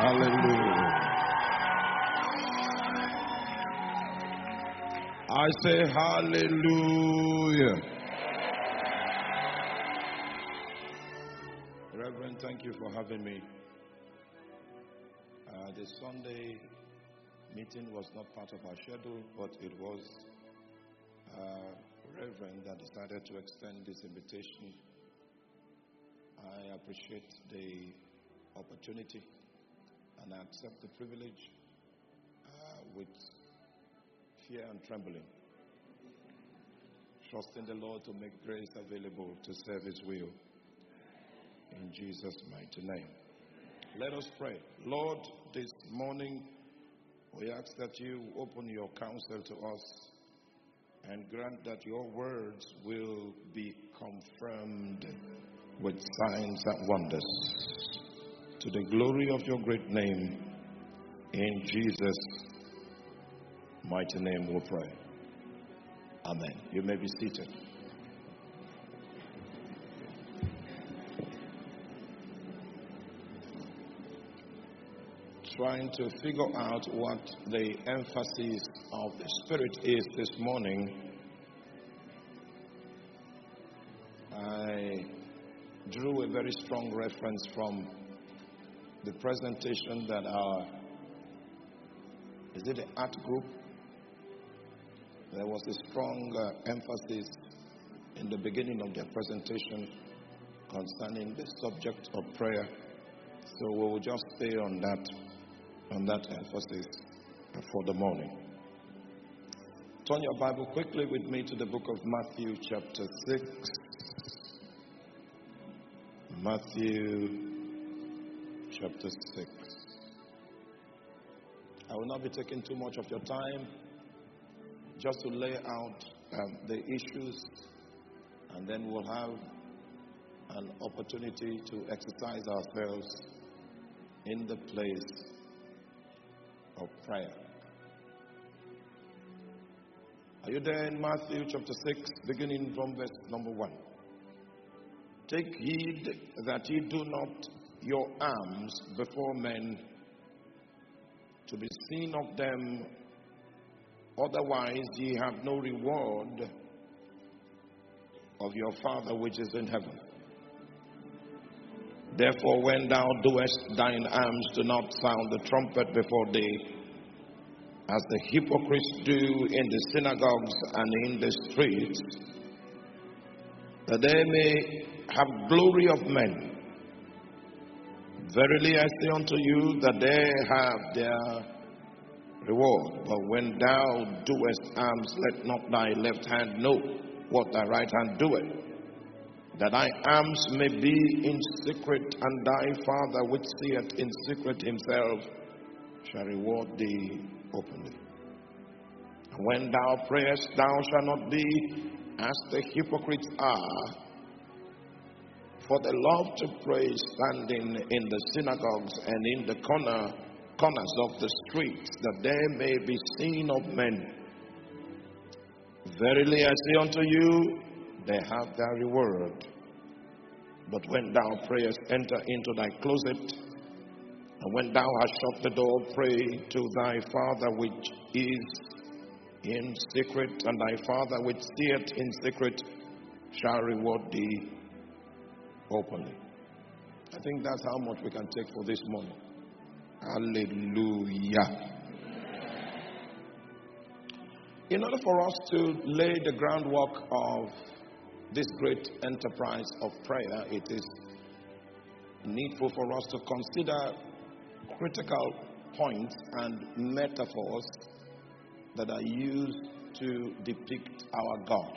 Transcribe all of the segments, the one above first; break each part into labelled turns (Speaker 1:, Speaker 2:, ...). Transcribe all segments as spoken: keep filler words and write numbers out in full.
Speaker 1: Hallelujah. I say hallelujah. Reverend, thank you for having me. Uh, the Sunday meeting was not part of our schedule, but it was uh, Reverend that decided to extend this invitation. I appreciate the opportunity and I accept the privilege uh, with fear and trembling, trusting the Lord to make grace available to serve His will. In Jesus' mighty name. Let us pray. Lord, this morning we ask that you open your counsel to us and grant that your words will be confirmed with signs and wonders. To the glory of your great name, in Jesus' mighty name we pray. Amen. You may be seated. Trying to figure out what the emphasis of the Spirit is this morning, I drew a very strong reference from the presentation that our, is it the art group? There was a strong uh, emphasis in the beginning of their presentation concerning the subject of prayer. So we will just stay on that, on that emphasis for the morning. Turn your Bible quickly with me to the book of Matthew chapter six. Matthew chapter six. I will not be taking too much of your time, just to lay out um, the issues, and then we'll have an opportunity to exercise ourselves in the place of prayer. Are you there in Matthew chapter six, beginning from verse number one? Take heed that ye do not your alms before men to be seen of them, otherwise ye have no reward of your Father which is in heaven. Therefore, when thou doest thine alms, do not sound the trumpet before thee, as the hypocrites do in the synagogues and in the streets, that they may have glory of men. Verily I say unto you that they have their reward. But when thou doest alms, let not thy left hand know what thy right hand doeth, that thy alms may be in secret, and thy Father which seeth in secret himself shall reward thee openly. And when thou prayest, thou shalt not be as the hypocrites are, for they love to pray standing in the synagogues and in the corner corners of the streets, that they may be seen of men. Verily I say unto you, they have their reward. But when thou prayest, enter into thy closet, and when thou hast shut the door, pray to thy Father which is in secret, and thy Father which seeth in secret shall reward thee openly. I think that's how much we can take for this morning. Hallelujah. In order for us to lay the groundwork of this great enterprise of prayer, it is needful for us to consider critical points and metaphors that are used to depict our God.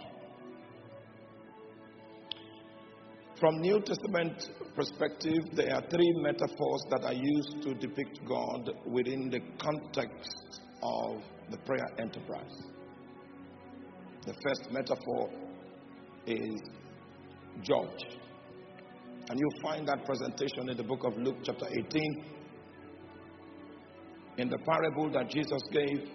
Speaker 1: From New Testament perspective, there are three metaphors that are used to depict God within the context of the prayer enterprise. The first metaphor is judge. And you'll find that presentation in the book of Luke chapter eighteen. In the parable that Jesus gave.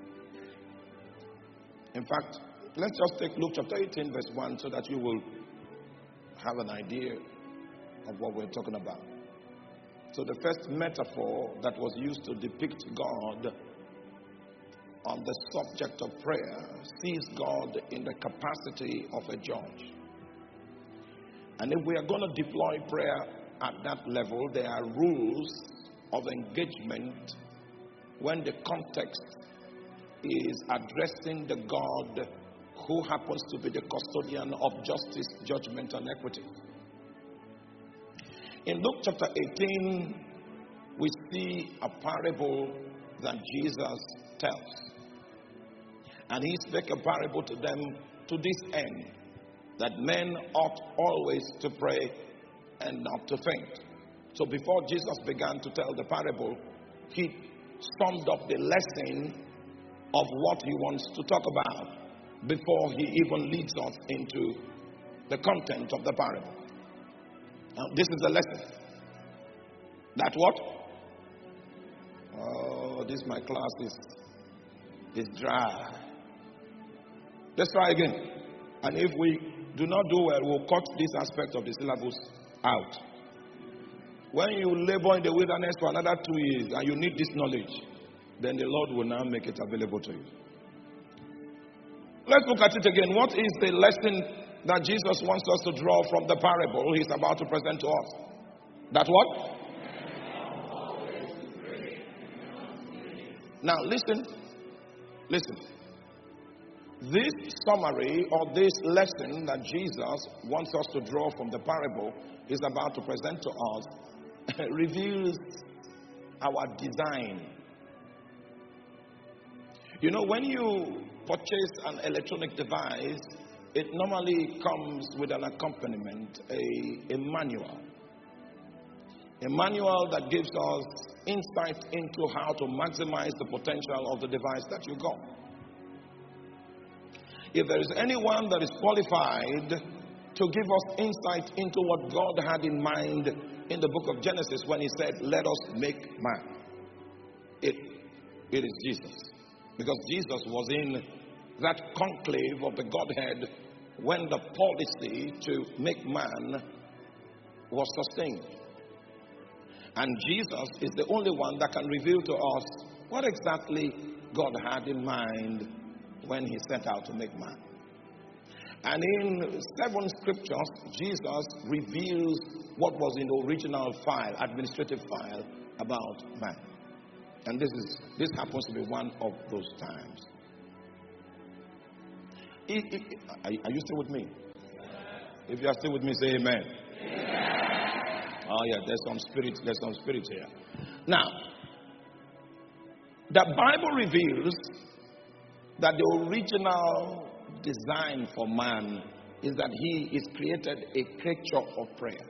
Speaker 1: In fact, let's just take Luke chapter eighteen verse one so that you will have an idea of what we're talking about. So the first metaphor that was used to depict God on the subject of prayer sees God in the capacity of a judge. And if we are going to deploy prayer at that level, there are rules of engagement when the context is addressing the God who happens to be the custodian of justice, judgment, and equity. In Luke chapter eighteen, we see a parable that Jesus tells. And he spake a parable to them to this end, that men ought always to pray and not to faint. So before Jesus began to tell the parable, he summed up the lesson of what he wants to talk about before he even leads us into the content of the parable. Now, this is the lesson. That what? Oh, this my class is, is dry. Let's try again. And if we do not do well, we'll cut this aspect of the syllabus out. When you labor in the wilderness for another two years and you need this knowledge, then the Lord will now make it available to you. Let's look at it again. What is the lesson that Jesus wants us to draw from the parable he's about to present to us? That what? Now listen. Listen. This summary or this lesson that Jesus wants us to draw from the parable he's about to present to us reveals our design. You know, when you purchase an electronic device, it normally comes with an accompaniment, a, a manual. A manual that gives us insight into how to maximize the potential of the device that you got. If there is anyone that is qualified to give us insight into what God had in mind in the book of Genesis when he said, let us make man, it, it is Jesus. Because Jesus was in that conclave of the Godhead when the policy to make man was sustained. And Jesus is the only one that can reveal to us what exactly God had in mind when he set out to make man. And in seven scriptures, Jesus reveals what was in the original file, administrative file, about man. And this is this happens to be one of those times. It, it, are, are you still with me? If you are still with me, say amen. Amen. Oh yeah, there's some spirit, there's some spirit here. Now, the Bible reveals that the original design for man is that he is created a creature of prayer.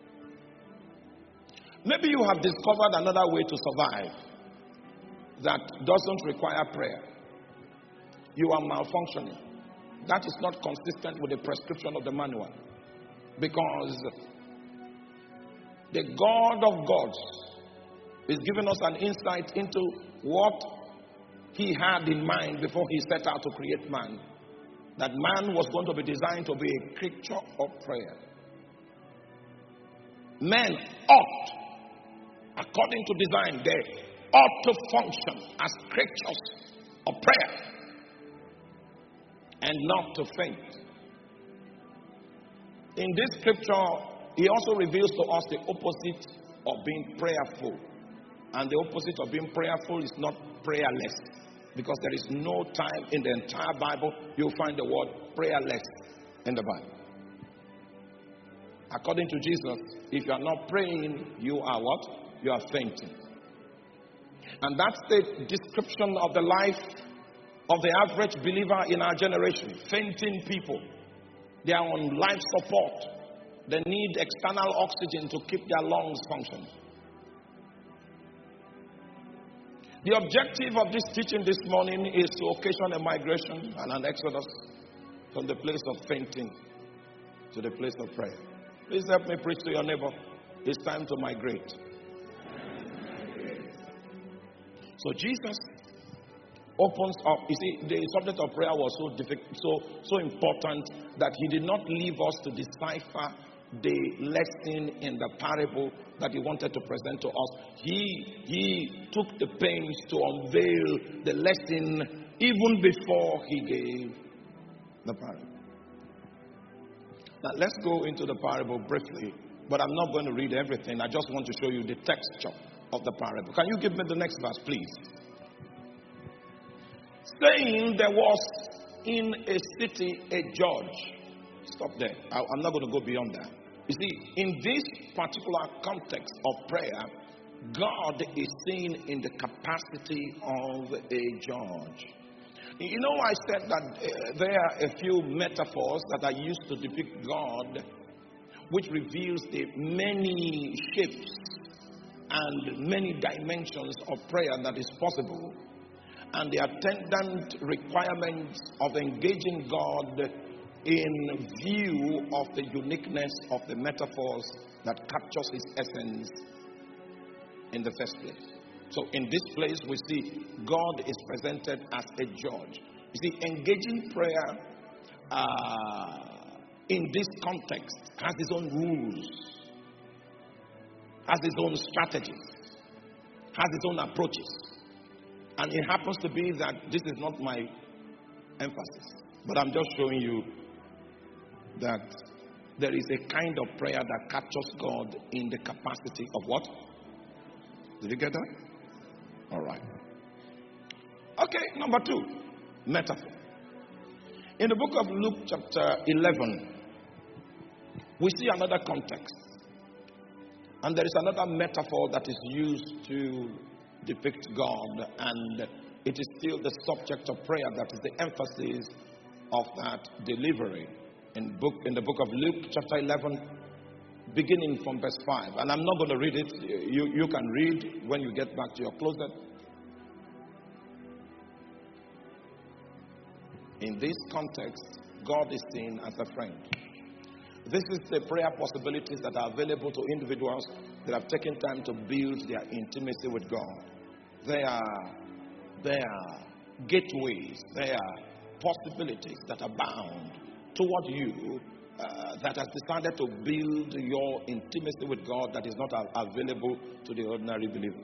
Speaker 1: Maybe you have discovered another way to survive that doesn't require prayer. You are malfunctioning. That is not consistent with the prescription of the manual. Because the God of gods is giving us an insight into what he had in mind before he set out to create man. That man was going to be designed to be a creature of prayer. Men ought, according to design, they ought to function as creatures of prayer and not to faint. In this scripture, he also reveals to us the opposite of being prayerful. And the opposite of being prayerful is not prayerless. Because there is no time in the entire Bible you'll find the word prayerless in the Bible. According to Jesus, if you are not praying, you are what? You are fainting. And that's the description of the life of the average believer in our generation. Fainting people. They are on life support. They need external oxygen to keep their lungs functioning. The objective of this teaching this morning is to occasion a migration and an exodus from the place of fainting to the place of prayer. Please help me preach to your neighbor. It's time to migrate. So Jesus opens up. You see, the subject of prayer was so difficult, so so important that he did not leave us to decipher the lesson in the parable that he wanted to present to us. He, he took the pains to unveil the lesson even before he gave the parable. Now let's go into the parable briefly, but I'm not going to read everything. I just want to show you the texture of the parable. Can you give me the next verse, please? Saying there was in a city a judge. Stop there. I, I'm not going to go beyond that. You see, in this particular context of prayer, God is seen in the capacity of a judge. You know, I said that uh, there are a few metaphors that are used to depict God, which reveals the many shapes and many dimensions of prayer that is possible, and the attendant requirements of engaging God in view of the uniqueness of the metaphors that captures his essence in the first place. So in this place we see God is presented as a judge. You see, engaging prayer uh, in this context has its own rules, has its own strategies, has its own approaches. And it happens to be that this is not my emphasis, but I'm just showing you that there is a kind of prayer that captures God in the capacity of what? Did you get that? All right. Okay, number two, metaphor. In the book of Luke chapter eleven, we see another context. And there is another metaphor that is used to depict God, and it is still the subject of prayer that is the emphasis of that delivery. In book in the book of Luke chapter eleven, beginning from verse five. And I'm not going to read it. You, you can read when you get back to your closet. In this context, God is seen as a friend. This is the prayer possibilities that are available to individuals that have taken time to build their intimacy with God. They are, they are gateways, they are possibilities that abound toward you uh, that has decided to build your intimacy with God that is not available to the ordinary believer.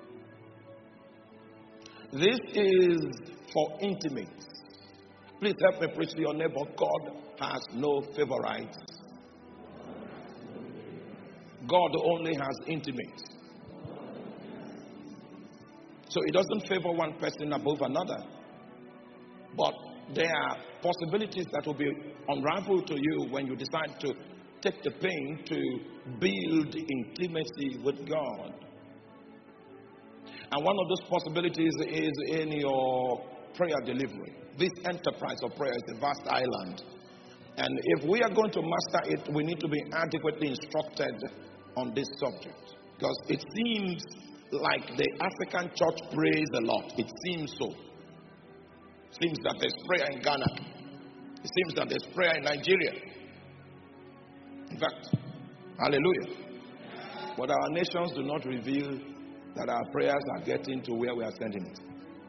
Speaker 1: This is for intimates. Please help me preach to your neighbor. God has no favorites. God only has intimates. So he doesn't favor one person above another. But there are possibilities that will be unraveled to you when you decide to take the pain to build intimacy with God. And one of those possibilities is in your prayer delivery. This enterprise of prayer is a vast island. And if we are going to master it, we need to be adequately instructed on this subject. Because it seems like the African church prays a lot. It seems so. It seems that there's prayer in Ghana. It seems that there's prayer in Nigeria. In fact, hallelujah. But our nations do not reveal that our prayers are getting to where we are sending it.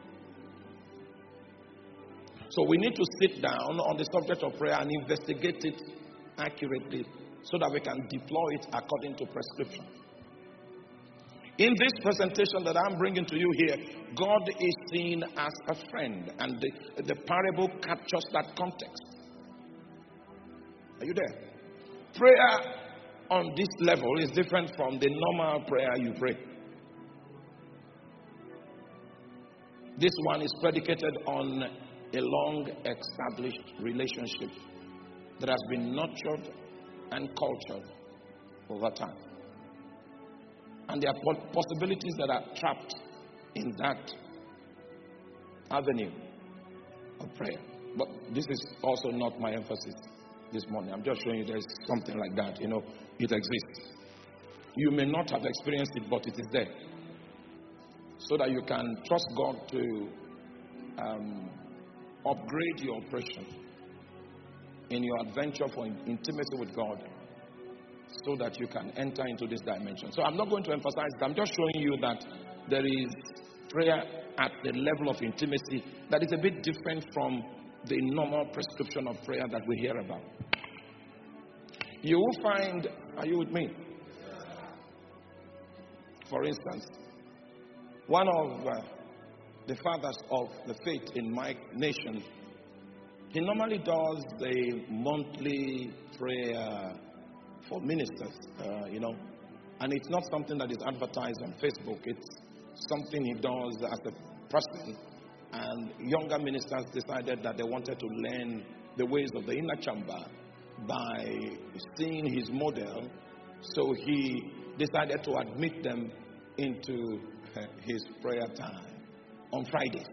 Speaker 1: So we need to sit down on the subject of prayer and investigate it accurately so that we can deploy it according to prescription. In this presentation that I'm bringing to you here, God is seen as a friend, and the, the parable captures that context. Are you there? Prayer on this level is different from the normal prayer you pray. This one is predicated on a long established relationship that has been nurtured and cultured over time. And there are possibilities that are trapped in that avenue of prayer. But this is also not my emphasis this morning. I'm just showing you there's something like that. You know, it exists. You may not have experienced it, but it is there. So that you can trust God to um, upgrade your operation in your adventure for intimacy with God, so that you can enter into this dimension. So I'm not going to emphasize it. I'm just showing you that there is prayer at the level of intimacy that is a bit different from the normal prescription of prayer that we hear about. You will find, are you with me? For instance, one of uh, the fathers of the faith in my nation, he normally does the monthly prayer for ministers, uh, you know, and it's not something that is advertised on Facebook. It's something he does as a person. And younger ministers decided that they wanted to learn the ways of the inner chamber by seeing his model. So he decided to admit them into his prayer time on Fridays.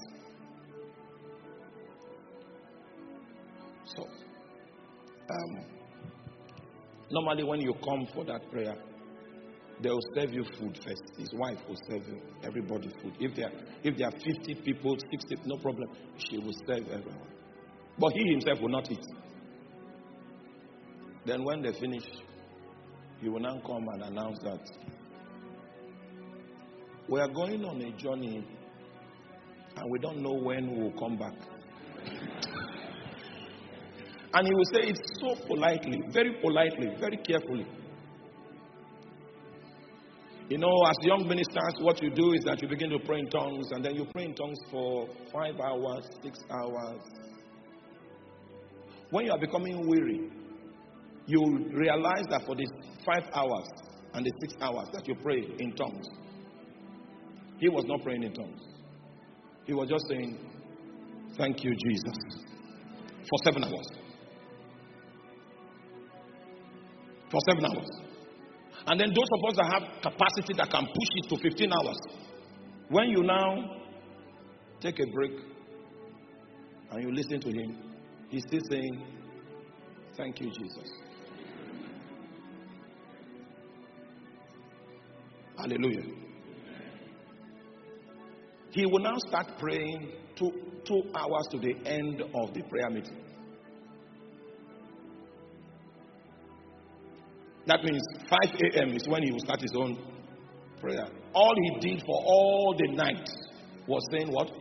Speaker 1: So, um, normally when you come for that prayer, they will serve you food first. His wife will serve you, everybody food. If there, if there are fifty people, sixty, no problem. She will serve everyone. But he himself will not eat. Then when they finish, he will now come and announce that we are going on a journey and we don't know when we will come back. And he will say it so politely, very politely, very carefully. You know, as young ministers, what you do is that you begin to pray in tongues, and then you pray in tongues for five hours, six hours. When you are becoming weary, you realize that for the five hours and the six hours that you pray in tongues, he was not praying in tongues. He was just saying, "Thank you, Jesus," for seven hours. For seven hours. And then those of us that have capacity that can push it to fifteen hours, when you now take a break and you listen to him, he's still saying, "Thank you, Jesus." Hallelujah. He will now start praying two, two hours to the end of the prayer meeting. That means five a.m. is when he will start his own prayer. All he did for all the night was saying what?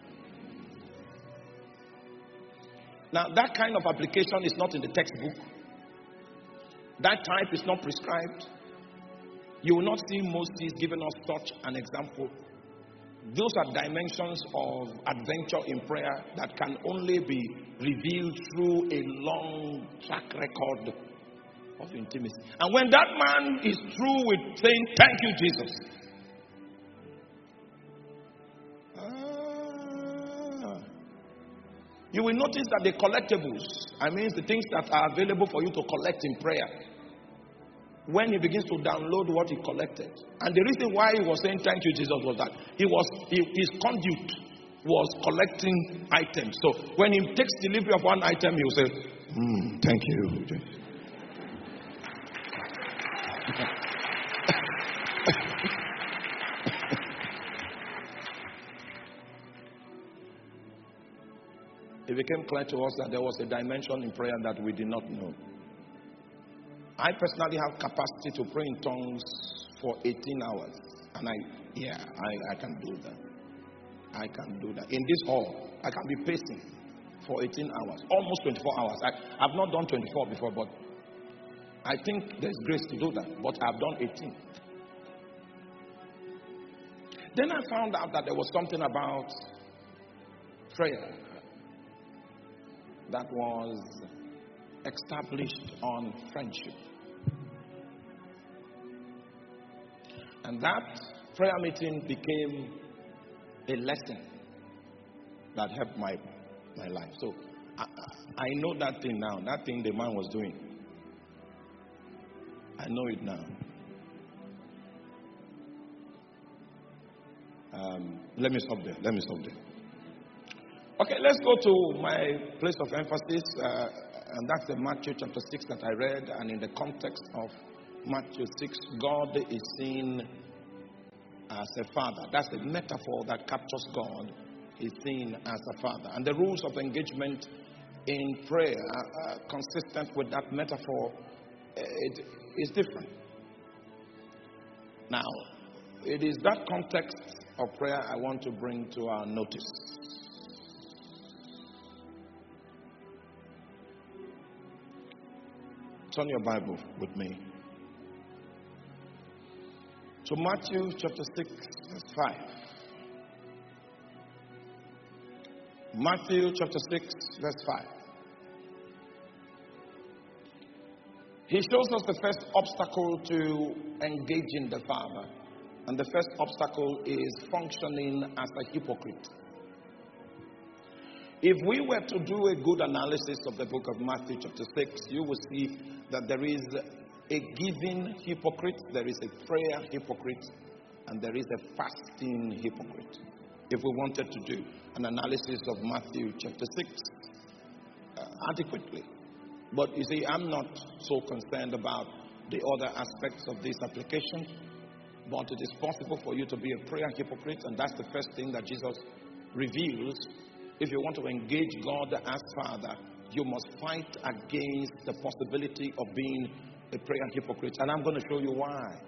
Speaker 1: Now, that kind of application is not in the textbook. That type is not prescribed. You will not see Moses giving us such an example. Those are dimensions of adventure in prayer that can only be revealed through a long track record of intimacy. And when that man is through with saying, "Thank you, Jesus," ah, you will notice that the collectibles, I mean the things that are available for you to collect in prayer, when he begins to download what he collected. And the reason why he was saying "Thank you, Jesus" was that he was he, his conduit was collecting items. So when he takes delivery of one item, he will say, mm, "Thank you." It became clear to us that there was a dimension in prayer that we did not know. I personally have capacity to pray in tongues for eighteen hours. And I, yeah, I, I can do that. I can do that. In this hall, I can be pacing for eighteen hours, almost twenty-four hours. I, I've not done twenty-four before, but I think there's grace to do that. But I've done eighteen. Then I found out that there was something about prayer that was established on friendship. And that prayer meeting became a lesson that helped my, my life. So I, I know that thing now. That thing the man was doing. I know it now. Um, let me stop there. Let me stop there. Okay, let's go to my place of emphasis. Uh, and that's the Matthew chapter six that I read. And in the context of Matthew six, God is seen as a father. That's a metaphor that captures God. He's seen as a father. And the rules of engagement in prayer are, are consistent with that metaphor. It is different. Now, it is that context of prayer I want to bring to our notice. Turn your Bible with me to Matthew chapter six, verse five. Matthew chapter six, verse five. He shows us the first obstacle to engaging the Father. And the first obstacle is functioning as a hypocrite. If we were to do a good analysis of the book of Matthew chapter six, you will see that there is a giving hypocrite, there is a prayer hypocrite, and there is a fasting hypocrite. If we wanted to do an analysis of Matthew chapter six uh, adequately. But you see, I'm not so concerned about the other aspects of this application. But it is possible for you to be a prayer hypocrite, and that's the first thing that Jesus reveals. If you want to engage God as Father, you must fight against the possibility of being a prayer hypocrite. And I'm going to show you why.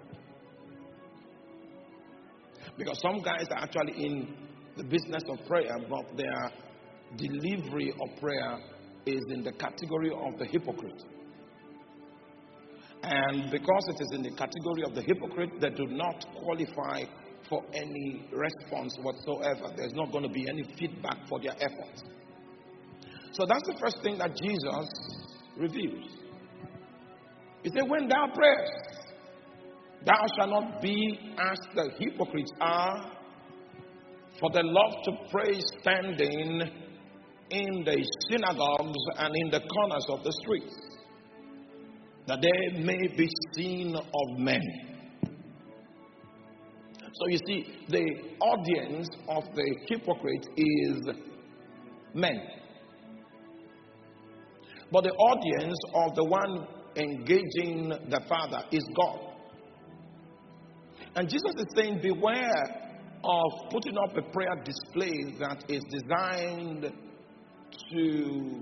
Speaker 1: Because some guys are actually in the business of prayer, but their delivery of prayer is in the category of the hypocrite. And because it is in the category of the hypocrite, they do not qualify for any response whatsoever. There's not going to be any feedback for their efforts. So that's the first thing that Jesus reveals. He said, when thou prayest, thou shalt not be as the hypocrites are, for they love to pray standing in the synagogues and in the corners of the streets, that they may be seen of men. So you see, the audience of the hypocrite is men. But the audience of the one engaging the Father is God. And Jesus is saying, beware of putting up a prayer display that is designed to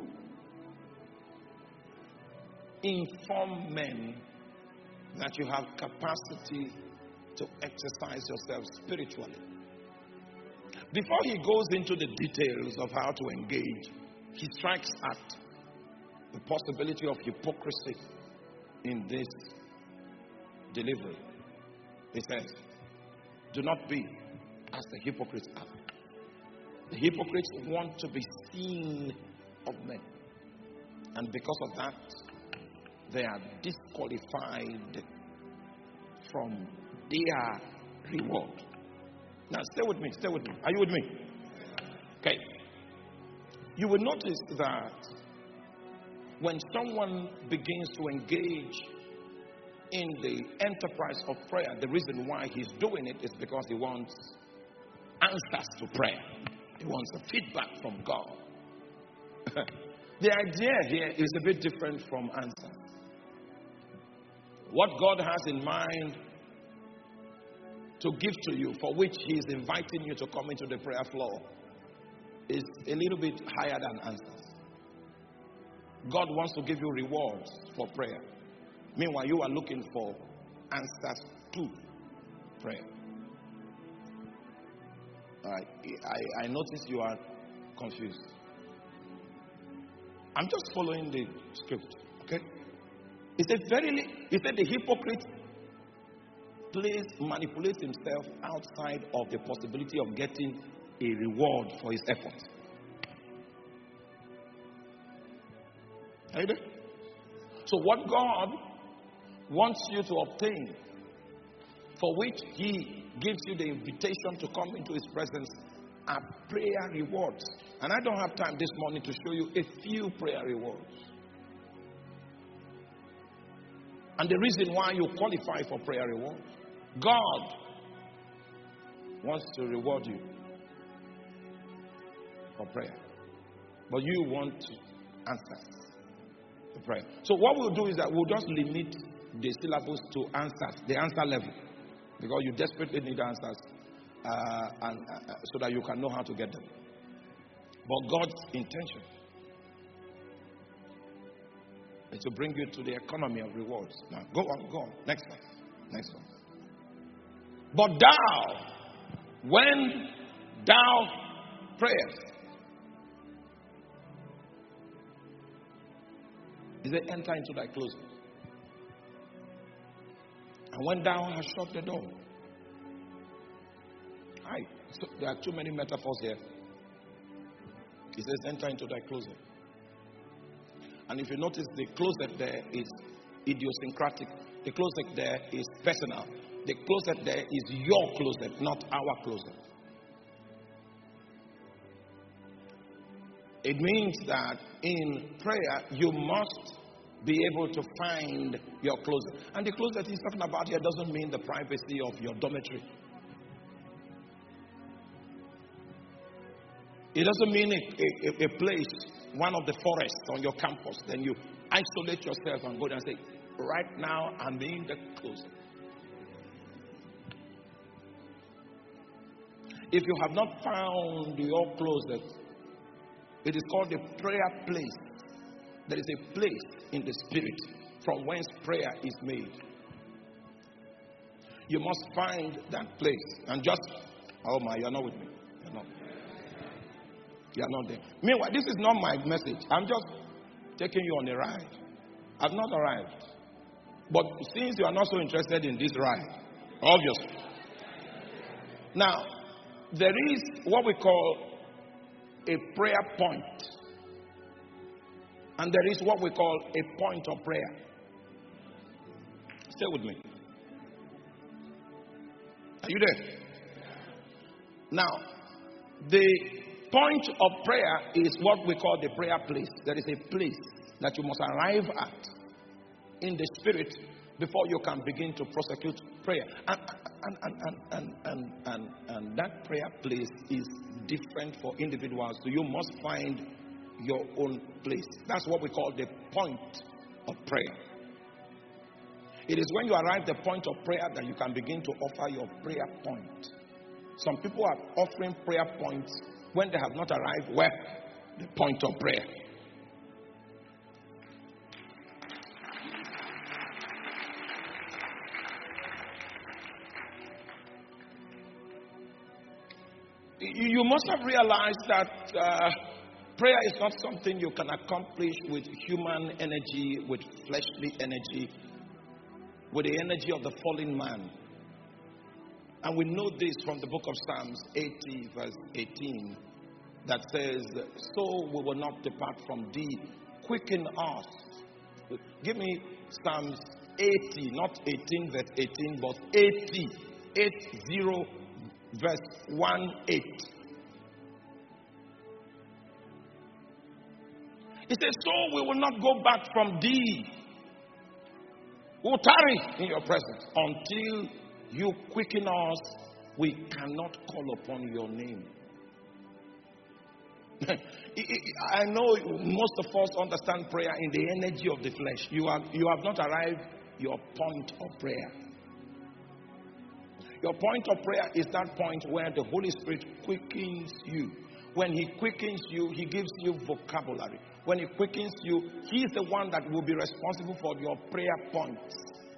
Speaker 1: inform men that you have capacity to exercise yourself spiritually. Before he goes into the details of how to engage, he strikes at the possibility of hypocrisy in this delivery. He says, do not be as the hypocrites are. The hypocrites want to be seen of men. And because of that, they are disqualified from their reward. Now, stay with me, stay with me. Are you with me? Okay. You will notice that when someone begins to engage in the enterprise of prayer, the reason why he's doing it is because he wants answers to prayer. He wants a feedback from God. The idea here is a bit different from answers. What God has in mind to give to you, for which He is inviting you to come into the prayer floor, is a little bit higher than answers. God wants to give you rewards for prayer. Meanwhile, you are looking for answers to prayer. All right. I, I notice you are confused. I'm just following the script. Okay? He said, verily, he said the hypocrite plays, manipulates himself outside of the possibility of getting a reward for his effort. Are you there? So what God wants you to obtain, for which He gives you the invitation to come into His presence, are prayer rewards. And I don't have time this morning to show you a few prayer rewards. And the reason why you qualify for prayer rewards, God wants to reward you for prayer. But you want answers to prayer. So what we'll do is that we'll just limit the syllables to answers, the answer level. Because you desperately need answers uh, and, uh, so that you can know how to get them. But God's intention is to bring you to the economy of rewards. Now, go on, go on. Next one. Next one. But thou, when thou prayest, he said, enter into thy closet. And when thou hast shut the door. Aye. So there are too many metaphors here. He says, enter into thy closet. And if you notice, the closet there is idiosyncratic. The closet there is personal. The closet there is your closet, not our closet. It means that in prayer, you must be able to find your closet. And the closet he's talking about here doesn't mean the privacy of your dormitory. It doesn't mean a, a, a place, one of the forests on your campus. Then you isolate yourself and go there and say, right now I'm in the closet. If you have not found your closet, it is called a prayer place. There is a place in the spirit from whence prayer is made. You must find that place. And just, oh my, you're not with me. You're not. You're not there. Meanwhile, this is not my message. I'm just taking you on a ride. I've not arrived. But since you are not so interested in this ride, obviously. Now, there is what we call a prayer point. And there is what we call a point of prayer. Stay with me. Are you there? Now, the point of prayer is what we call the prayer place. There is a place that you must arrive at in the spirit before you can begin to prosecute prayer. And, and, and, and, and, and, and, and that prayer place is different for individuals. So you must find your own place. That's what we call the point of prayer. It is when you arrive at the point of prayer that you can begin to offer your prayer point. Some people are offering prayer points when they have not arrived where? The point of prayer. You must have realized that uh, prayer is not something you can accomplish with human energy, with fleshly energy, with the energy of the fallen man. And we know this from the book of Psalms eighty, verse eighteen, that says, so we will not depart from thee. Quicken us. Give me Psalms eighty, not eighteen, verse eighteen, but eighty, eighty, verse one eight. It says, so we will not go back from thee. We will tarry in your presence until you quicken us. We cannot call upon your name. I know most of us understand prayer in the energy of the flesh. You have, you have not arrived at your point of prayer. Your point of prayer is that point where the Holy Spirit quickens you. When He quickens you, He gives you vocabulary. When He quickens you, He is the one that will be responsible for your prayer points.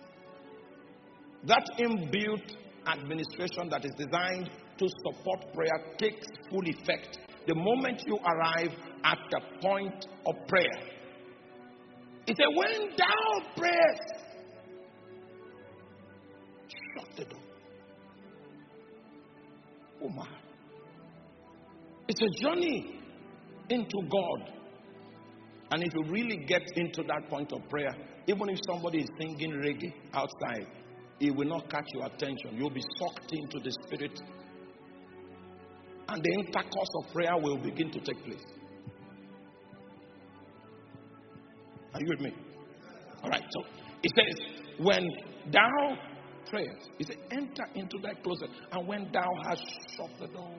Speaker 1: That inbuilt administration that is designed to support prayer takes full effect the moment you arrive at the point of prayer. It says, when thou prayest, shut the door. Oh my. It's a journey into God. And if you really get into that point of prayer, even if somebody is singing reggae outside, it will not catch your attention. You'll be sucked into the spirit. And the intercourse of prayer will begin to take place. Are you with me? All right. So it says, when thou prayest, it says, enter into thy closet. And when thou hast shut the door,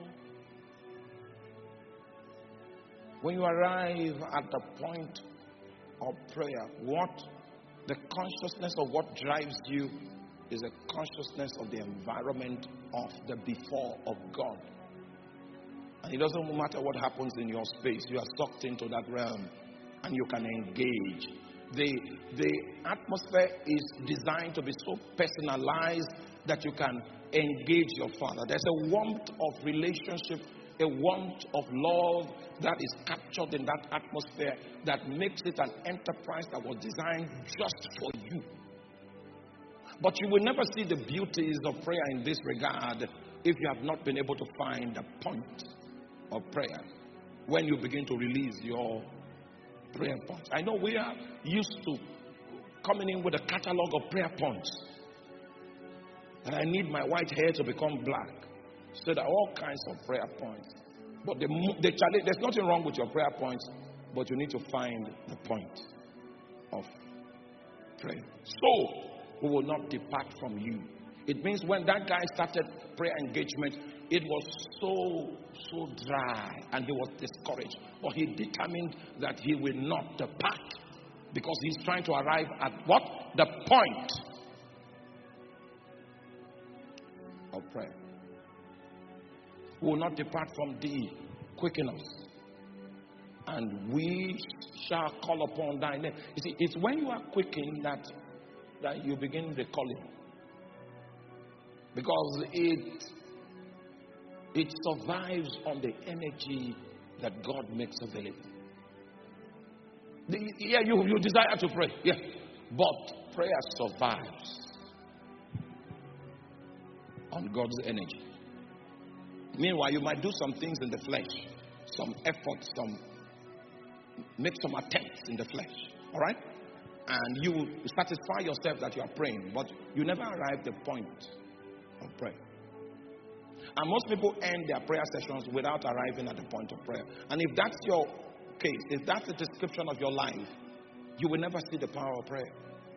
Speaker 1: when you arrive at the point of prayer, what the consciousness of what drives you is a consciousness of the environment of the before of God. And it doesn't matter what happens in your space, you are sucked into that realm and you can engage. The, the atmosphere is designed to be so personalized that you can engage your Father. There's a warmth of relationship, a warmth of love that is captured in that atmosphere that makes it an enterprise that was designed just for you. But you will never see the beauties of prayer in this regard if you have not been able to find the point of prayer when you begin to release your prayer points. I know we are used to coming in with a catalog of prayer points. And I need my white hair to become black. So there are all kinds of prayer points. But the, the challenge, there's nothing wrong with your prayer points, but you need to find the point of prayer. So we will not depart from you. It means when that guy started prayer engagement, it was so, so dry and he was discouraged. But he determined that he will not depart because he's trying to arrive at what? The point of prayer. We will not depart from thee. Quicken us, and we shall call upon thy name. You see, it's when you are quickened that, that you begin the calling. Because it it survives on the energy that God makes available. The, yeah, you, you desire to pray. Yeah. But prayer survives on God's energy. Meanwhile, you might do some things in the flesh, some effort, some make some attempts in the flesh. All right? And you satisfy yourself that you are praying, but you never arrive at the point of prayer. And most people end their prayer sessions without arriving at the point of prayer. And if that's your case, if that's the description of your life, you will never see the power of prayer.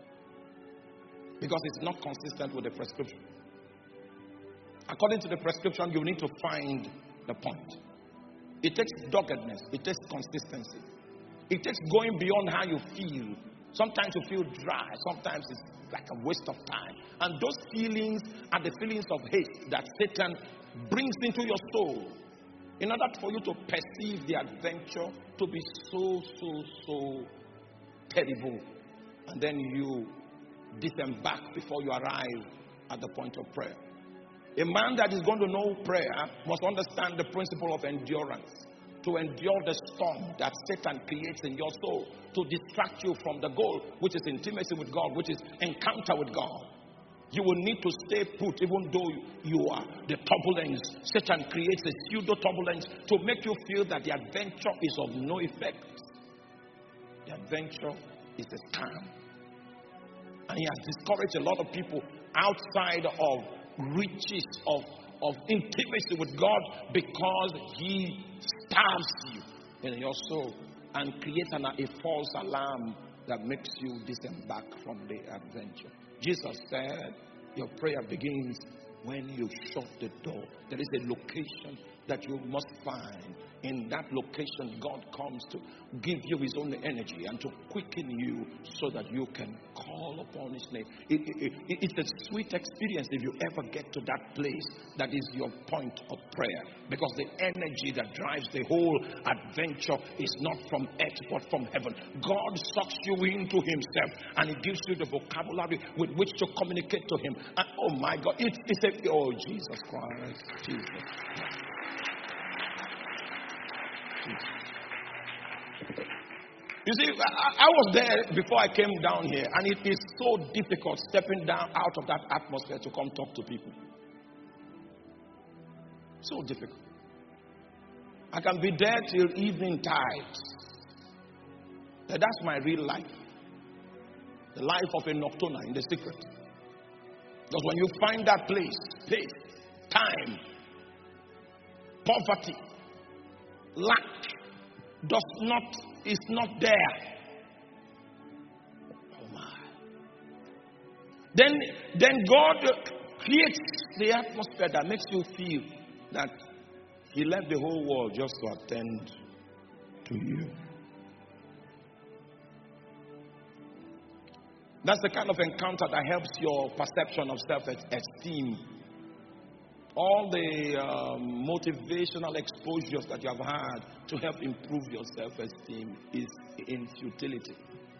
Speaker 1: Because it's not consistent with the prescription. According to the prescription, you need to find the point. It takes doggedness. It takes consistency. It takes going beyond how you feel. Sometimes you feel dry. Sometimes it's like a waste of time. And those feelings are the feelings of hate that Satan brings into your soul in order for you to perceive the adventure to be so, so, so terrible. And then you disembark before you arrive at the point of prayer. A man that is going to know prayer must understand the principle of endurance. To endure the storm that Satan creates in your soul, to distract you from the goal, which is intimacy with God, which is encounter with God. You will need to stay put, even though you are the turbulence. Satan creates a pseudo turbulence to make you feel that the adventure is of no effect. The adventure is a scam. And he has discouraged a lot of people outside of riches of, of intimacy with God because he starves you in your soul and creates an, a false alarm that makes you disembark from the adventure. Jesus said, your prayer begins when you shut the door. There is a location that you must find. In that location, God comes to give you his own energy and to quicken you so that you can call upon his name. It, it, it, it's a sweet experience if you ever get to that place that is your point of prayer. Because the energy that drives the whole adventure is not from earth but from heaven. God sucks you into himself and he gives you the vocabulary with which to communicate to him. And oh my God, it's, it's a, oh Jesus Christ, Jesus. You see, I, I was there before I came down here, and it is so difficult stepping down out of that atmosphere to come talk to people. So difficult. I can be there till evening tide. But that's my real life. The life of a nocturne in the secret. Because when you find that place, space, time, poverty, lack does not, is not there. Oh my. Then, then God creates the atmosphere that makes you feel that he left the whole world just to attend to you. That's the kind of encounter that helps your perception of self-esteem. All the um, motivational exposures that you have had to help improve your self-esteem is in futility.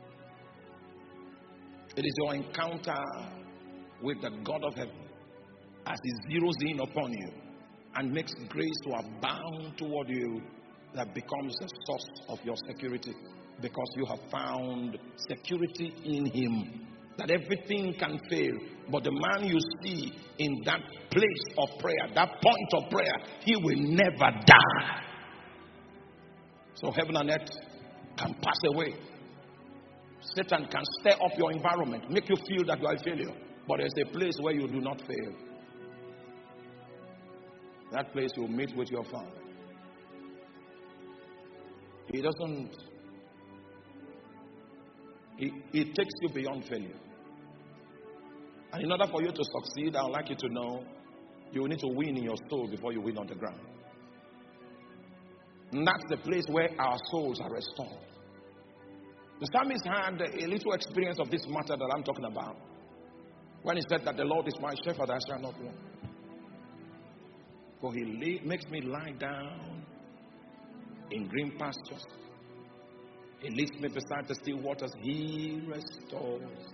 Speaker 1: It is your encounter with the God of heaven as he zeroes in upon you and makes grace to abound toward you that becomes the source of your security, because you have found security in him that everything can fail. But the man you see in that place of prayer, that point of prayer, he will never die. So heaven and earth can pass away. Satan can stir up your environment, make you feel that you are a failure. But there's a place where you do not fail. That place you'll meet with your Father. He doesn't, he, he takes you beyond failure. And in order for you to succeed, I would like you to know, you need to win in your soul before you win on the ground. And that's the place where our souls are restored. The psalmist had a little experience of this matter that I'm talking about. When he said that the Lord is my shepherd, I shall not want. For he lay, makes me lie down in green pastures. He leads me beside the still waters. He restores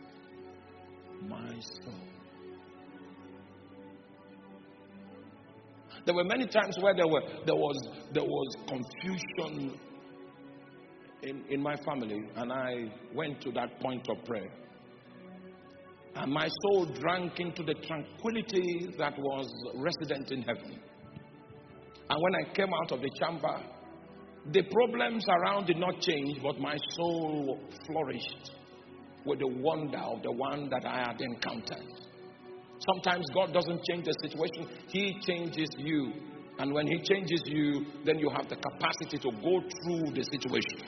Speaker 1: my soul. There were many times where there were there was there was confusion in, in my family, and I went to that point of prayer. And my soul drank into the tranquility that was resident in heaven. And when I came out of the chamber, the problems around did not change, but my soul flourished with the wonder of the one that I had encountered. Sometimes God doesn't change the situation, He changes you. And when He changes you, then you have the capacity to go through the situation.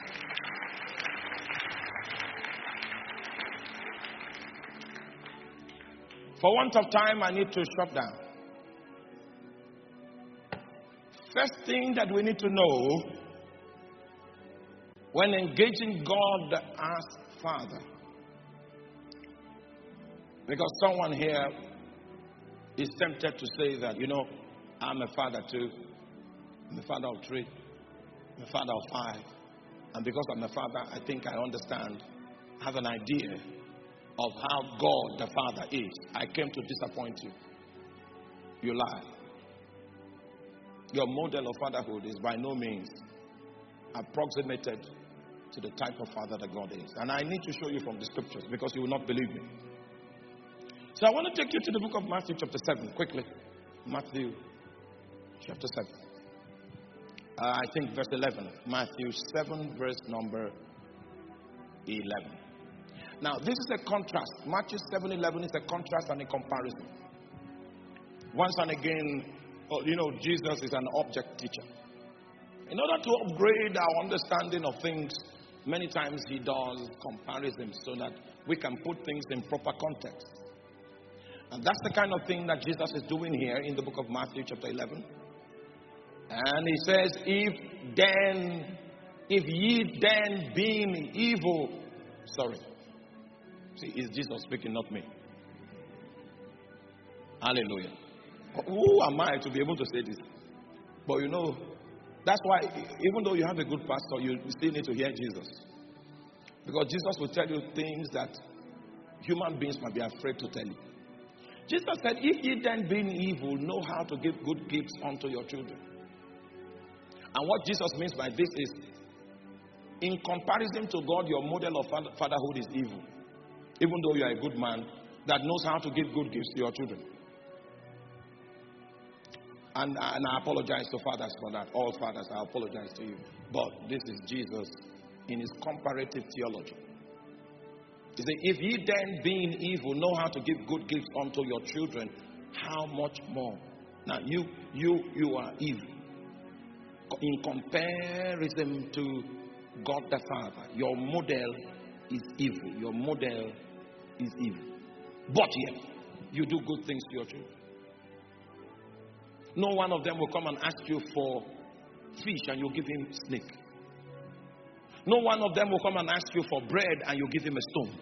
Speaker 1: For want of time, I need to shut down. First thing that we need to know when engaging God as Father, because someone here is tempted to say that, you know, I'm a father too. I'm a father of three. I'm a father of five. And because I'm a father, I think I understand, have an idea of how God the Father is. I came to disappoint you. You lie. Your model of fatherhood is by no means approximated to the type of father that God is. And I need to show you from the scriptures because you will not believe me. So I want to take you to the book of Matthew chapter seven quickly. Matthew chapter seven. Uh, I think verse eleven. Matthew seven verse number eleven. Now, this is a contrast. Matthew seven eleven is a contrast and a comparison. Once and again, you know, Jesus is an object teacher. In order to upgrade our understanding of things, many times he does comparisons so that we can put things in proper context. And that's the kind of thing that Jesus is doing here in the book of Matthew chapter eleven. And he says, if then, if ye then being evil, sorry. See, it's Jesus speaking, not me. Hallelujah. Who am I to be able to say this? But you know, that's why, even though you have a good pastor, you still need to hear Jesus. Because Jesus will tell you things that human beings might be afraid to tell you. Jesus said, if ye then being evil know how to give good gifts unto your children. And what Jesus means by this is, in comparison to God, your model of fatherhood is evil. Even though you are a good man that knows how to give good gifts to your children. And, and I apologize to fathers for that. All fathers, I apologize to you. But this is Jesus in his comparative theology. He said, if ye then being evil know how to give good gifts unto your children, how much more? Now you you you are evil. In comparison to God the Father, your model is evil. Your model is evil. But yet, you do good things to your children. No one of them will come and ask you for fish and you give him snake. No one of them will come and ask you for bread and you give him a stone.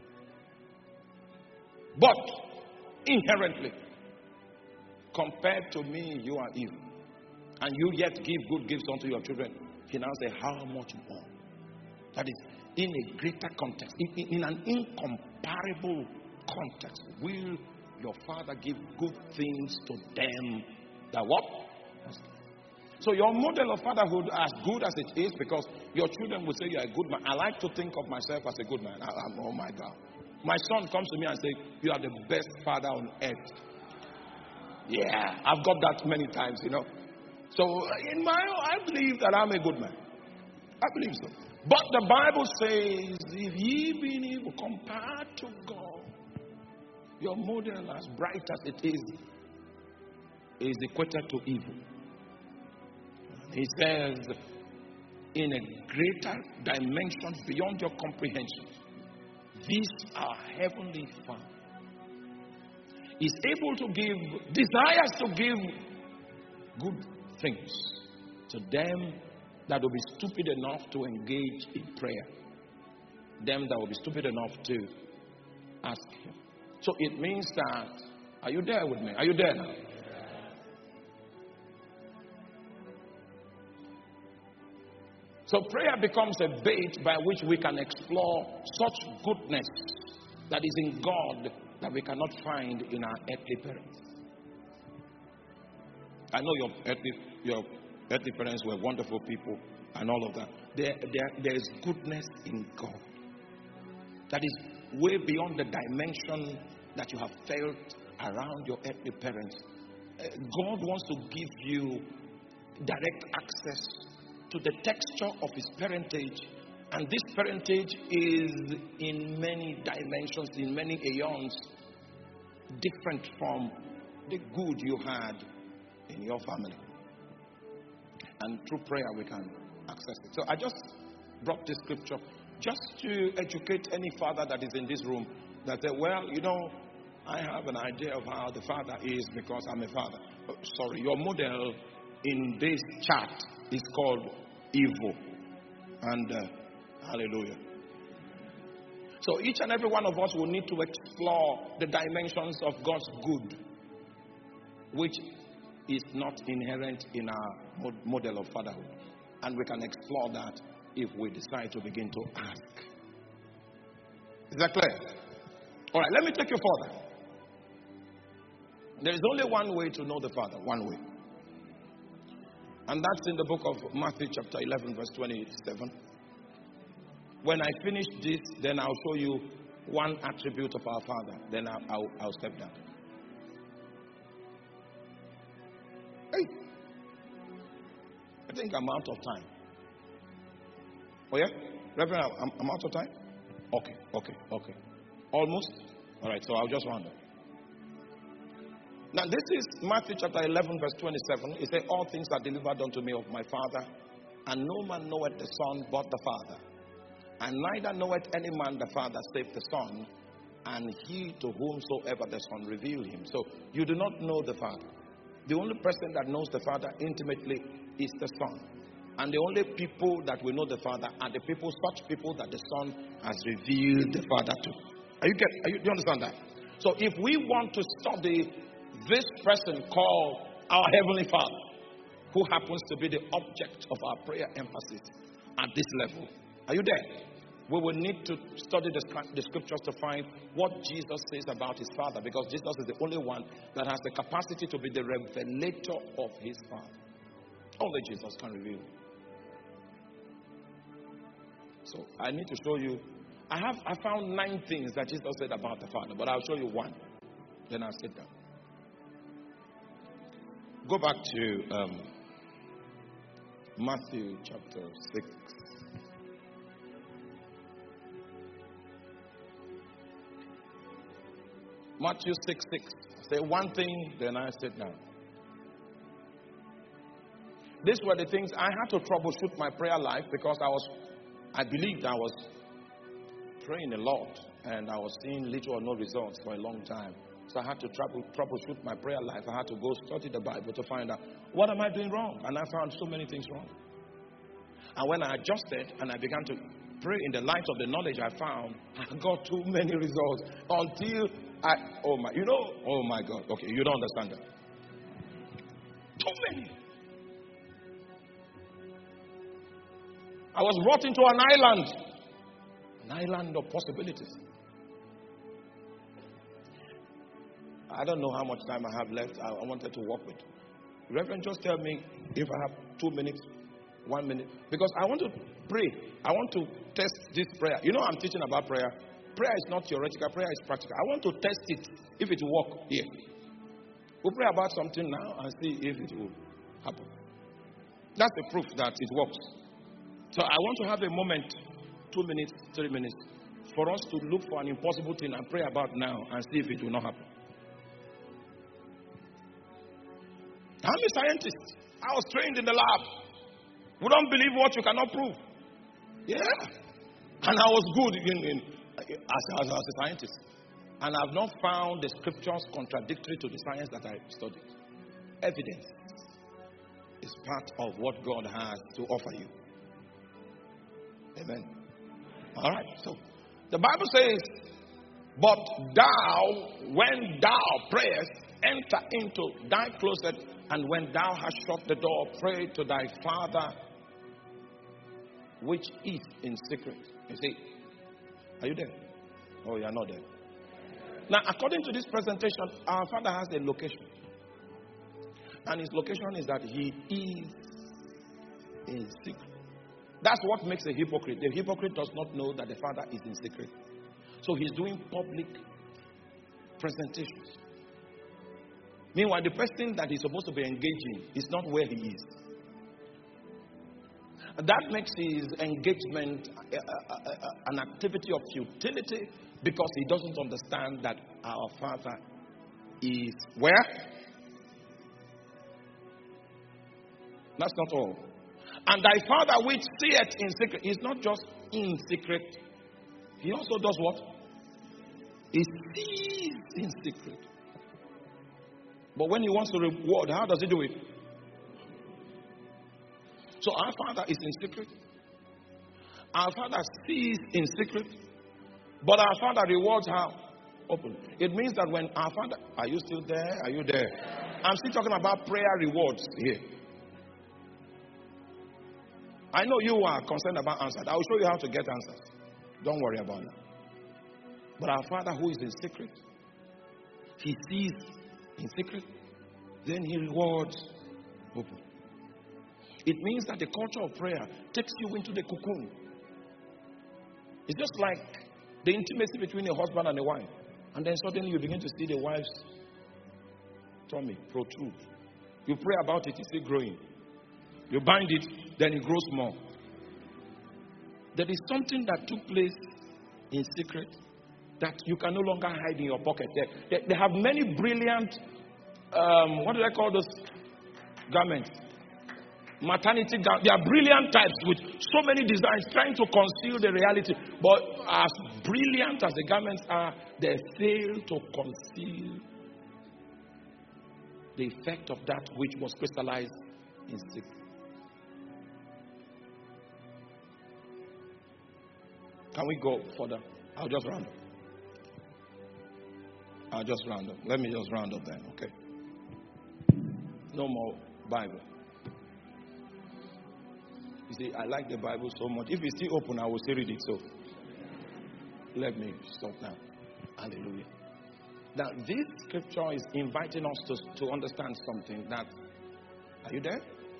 Speaker 1: But, inherently, compared to me, you are evil. And you yet give good gifts unto your children. He now says, how much more? That is, in a greater context, in, in an incomparable context, will your Father give good things to them that what? So your model of fatherhood, as good as it is, because your children will say you're a good man. I like to think of myself as a good man. I, I'm, oh my God. My son comes to me and says, you are the best father on earth. Yeah, I've got that many times, you know. So in my, I believe that I'm a good man. I believe so. But the Bible says, if ye be evil compared to God, your model, as bright as it is, is equated to evil. He says, in a greater dimension beyond your comprehension, this our heavenly Father is able to give, desires to give good things to them that will be stupid enough to engage in prayer, them that will be stupid enough to ask Him. So it means that, are you there with me? Are you there now? So prayer becomes a bait by which we can explore such goodness that is in God that we cannot find in our earthly parents. I know your earthly, your earthly parents were wonderful people and all of that. There, there, there is goodness in God that is way beyond the dimension that you have felt around your earthly parents. God wants to give you direct access to the texture of His parentage, and this parentage is in many dimensions, in many aeons, different from the good you had in your family. And through prayer we can access it. So I just brought this scripture just to educate any father that is in this room that say, well, you know, I have an idea of how the father is because I'm a father. Oh, sorry, your model in this chart is called evil. And uh, hallelujah. So each and every one of us will need to explore the dimensions of God's good, which is not inherent in our model of fatherhood. And we can explore that if we decide to begin to ask. Is that clear? All right, let me take you further. There is only one way to know the Father, one way. And that's in the book of Matthew chapter eleven verse twenty-seven. When I finish this, then I'll show you one attribute of our Father. Then I'll, I'll, I'll step down. Hey, I think I'm out of time. Oh yeah? Reverend, I'm, I'm out of time? Okay, okay, okay. Almost? Alright, so I'll just round up. Now this is Matthew chapter eleven verse twenty-seven. It says, all things are delivered unto me of my Father, and no man knoweth the Son but the Father. And neither knoweth any man the Father save the Son, and he to whomsoever the Son reveal him. So you do not know the Father. The only person that knows the Father intimately is the Son. And the only people that will know the Father are the people, such people that the Son has revealed the Father to. Are you get? Are you, do you understand that? So if we want to study this person called our Heavenly Father, who happens to be the object of our prayer emphasis at this level, are you there? We will need to study the, the scriptures to find what Jesus says about His Father, because Jesus is the only one that has the capacity to be the revelator of His Father. Only Jesus can reveal. So I need to show you. I have I found nine things that Jesus said about the Father, but I'll show you one. Then I'll sit down. Go back to um, Matthew chapter six. Matthew six six. Say one thing, then I sit down. These were the things I had to troubleshoot my prayer life, because I was, I believed I was praying a lot and I was seeing little or no results for a long time. So I had to trouble, troubleshoot my prayer life. I had to go study the Bible to find out, what am I doing wrong? And I found so many things wrong. And when I adjusted and I began to pray in the light of the knowledge I found, I got too many results until I, oh my, you know, oh my God. Okay, you don't understand that. Too many. I was brought into an island, an island of possibilities. I don't know how much time I have left. I, I wanted to work with. Reverend, just tell me if I have two minutes, one minute. Because I want to pray. I want to test this prayer. You know, I'm teaching about prayer. Prayer is not theoretical. Prayer is practical. I want to test it if it will work here. We'll pray about something now and see if it will happen. That's the proof that it works. So I want to have a moment, two minutes, three minutes, for us to look for an impossible thing and pray about now and see if it will not happen. I'm a scientist. I was trained in the lab. We don't believe what you cannot prove. Yeah. And I was good in, in, as, as, as a scientist. And I've not found the scriptures contradictory to the science that I studied. Evidence is part of what God has to offer you. Amen. All right. So the Bible says, but thou, when thou prayest, enter into thy closet, and when thou hast shut the door, pray to thy Father which is in secret. You see, are you there? Oh, you are not there. Now, according to this presentation, our Father has a location. And his location is that he is in secret. That's what makes a hypocrite. The hypocrite does not know that the Father is in secret. So he's doing public presentations. Meanwhile, the person that he's supposed to be engaging is not where he is. That makes his engagement a, a, a, an activity of futility because he doesn't understand that our Father is where? That's not all. And thy Father which seeth in secret is not just in secret. He also does what? He sees in secret. But when he wants to reward, how does he do it? So our Father is in secret. Our Father sees in secret. But our Father rewards how? Open. It means that when our Father... Are you still there? Are you there? I'm still talking about prayer rewards here. I know you are concerned about answers. I will show you how to get answers. Don't worry about that. But our Father who is in secret, he sees in secret, then he rewards open. It means that the culture of prayer takes you into the cocoon. It's just like the intimacy between a husband and a wife. And then suddenly you begin to see the wife's tummy protrude. You pray about it, it's still growing. You bind it, then it grows more. There is something that took place in secret that you can no longer hide in your pocket. They, they, they have many brilliant, um, what do they call those garments? Maternity garments. They are brilliant types with so many designs trying to conceal the reality. But as brilliant as the garments are, they fail to conceal the effect of that which was crystallized in secret. Can we go further? I'll just round up. I'll just round up. Let me just round up then, okay? No more Bible. You see, I like the Bible so much. If it's still open, I will still read it. So, let me stop now. Hallelujah. Now, this scripture is inviting us to, to understand something that, are you there?